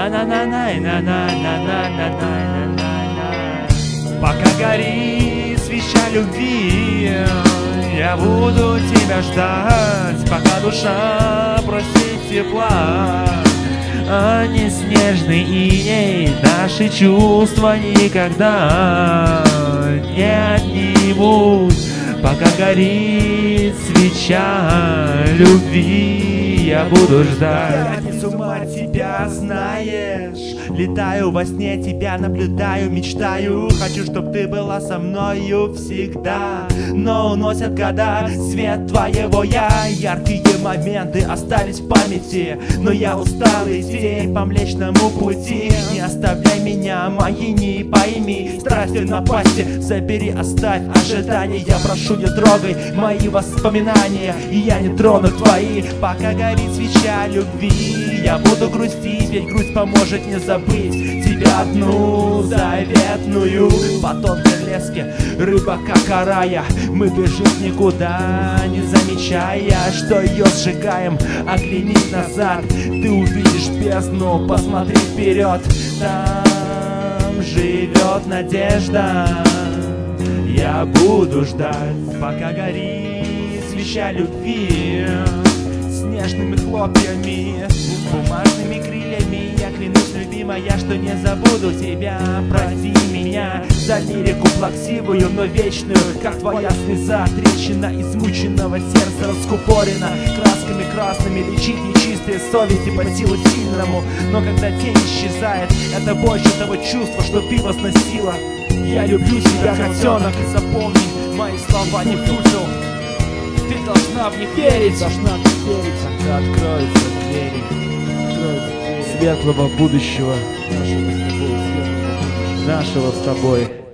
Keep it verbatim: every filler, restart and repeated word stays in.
На-на-на-на-на-на-на-на-на-на-на-на. Пока горит свеча любви, я буду тебя ждать, пока душа просит тепла, а не снежный иней наши чувства никогда не отнимут. Пока горит свеча любви, я буду ждать. Я с ума тебя знаешь, летаю во сне, тебя наблюдаю, мечтаю. Хочу, чтоб ты была со мною всегда. Но уносят года свет твоего я. Яркие моменты остались в памяти, но я устал идти по Млечному пути. Не оставляй меня, мои не пойми. Страсти напасти, забери, оставь ожидания. Я прошу, не трогай мои воспоминания, и я не трону твои. Пока горит свеча любви, я буду грустить, ведь грусть поможет не забыть тебя одну заветную. По тонкой леске рыба как арая, мы бежим никуда, не замечая, что ее сжигаем. Оглянись назад, ты увидишь бездну, посмотри вперед, там живет надежда. Я буду ждать, пока горит свеча любви, снежными хлопьями, бумажными крыльями. Я клянусь, любимая, что не забуду тебя. Прости меня за лирику плаксивую, но вечную, как твоя слеза. Трещина измученного сердца раскупорена красками красными, лечить нечистые совести по силу сильному. Но когда тень исчезает, это больше того чувства, что ты возносила. Я люблю тебя, котенок, и запомни мои слова, не путал. Ты должна в них верить, должна в них верить, когда откроются двери, откроются двери светлого будущего, нашего с тобой, светлого будущего, нашего с тобой.